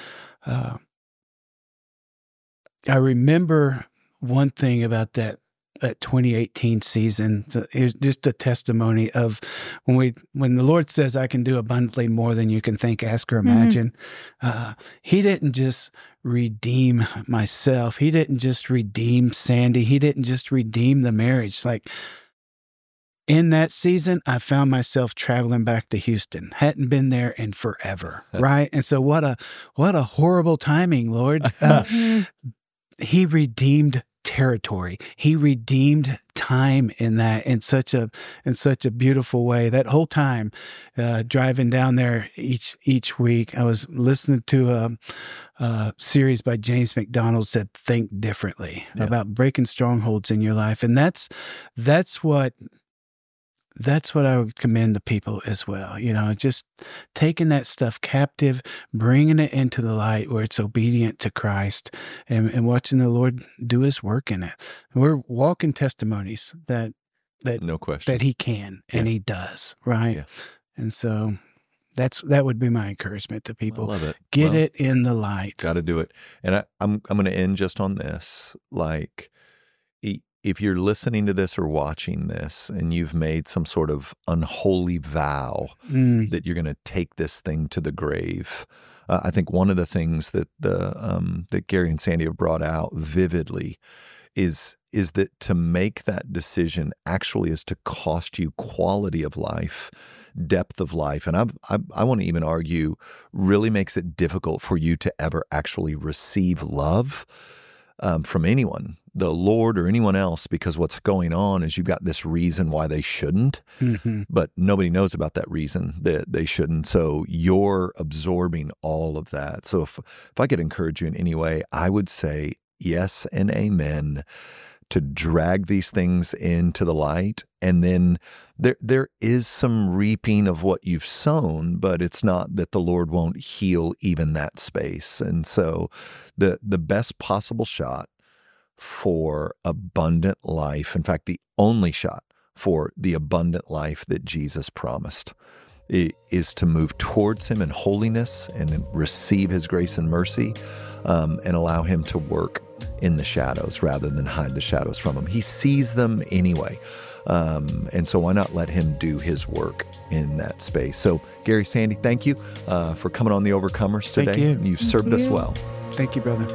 I remember one thing about that 2018 season. It's just a testimony of when the Lord says, I can do abundantly more than you can think, ask, or imagine. He didn't just redeem myself. He didn't just redeem Sandy. He didn't just redeem the marriage. Like in that season, I found myself traveling back to Houston. Hadn't been there in forever, right? And so what a horrible timing, Lord. He redeemed territory. He redeemed time in that in such a beautiful way. That whole time, driving down there each week, I was listening to a series by James McDonald said, "Think differently," about breaking strongholds in your life, and that's what I would commend to people as well. Just taking that stuff captive, bringing it into the light where it's obedient to Christ, and watching the Lord do his work in it. We're walking testimonies that no question that he can and he does, right? Yeah. And so that would be my encouragement to people. I love it. Get it in the light. Got to do it. And I'm going to end just on this. Like, if you're listening to this or watching this and you've made some sort of unholy vow that you're going to take this thing to the grave, I think one of the things that that Gary and Sandy have brought out vividly is that to make that decision actually is to cost you quality of life, depth of life. And I want to even argue really makes it difficult for you to ever actually receive love from anyone, the Lord or anyone else, because what's going on is you've got this reason why they shouldn't, but nobody knows about that reason that they shouldn't. So you're absorbing all of that. So if I could encourage you in any way, I would say yes and amen to drag these things into the light. And then there is some reaping of what you've sown, but it's not that the Lord won't heal even that space. And so the best possible shot for abundant life, in fact, the only shot for the abundant life that Jesus promised, is to move towards him in holiness and receive his grace and mercy, and allow him to work in the shadows rather than hide the shadows from him. He sees them anyway. And so why not let him do his work in that space? So Gary, Sandy, thank you for coming on The Overcomers today. Thank you. You've served us well. Thank you, brother.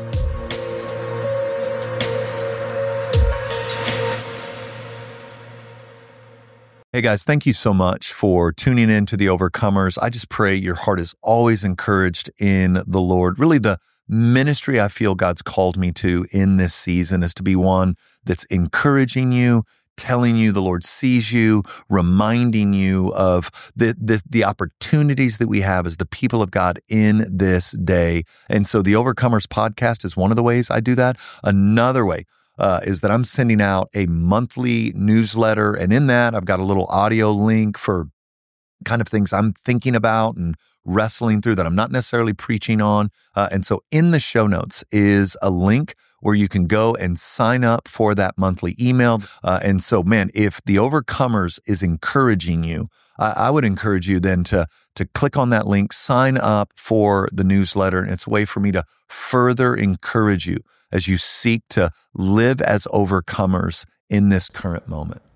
Hey guys, thank you so much for tuning in to The Overcomers. I just pray your heart is always encouraged in the Lord. Really, the ministry I feel God's called me to in this season is to be one that's encouraging you, telling you the Lord sees you, reminding you of the opportunities that we have as the people of God in this day. And so the Overcomers podcast is one of the ways I do that. Another way is that I'm sending out a monthly newsletter. And in that, I've got a little audio link for kind of things I'm thinking about and wrestling through, that I'm not necessarily preaching on. And so in the show notes is a link where you can go and sign up for that monthly email. And so, man, if The Overcomers is encouraging you, I would encourage you then to click on that link, sign up for the newsletter. And it's a way for me to further encourage you as you seek to live as overcomers in this current moment.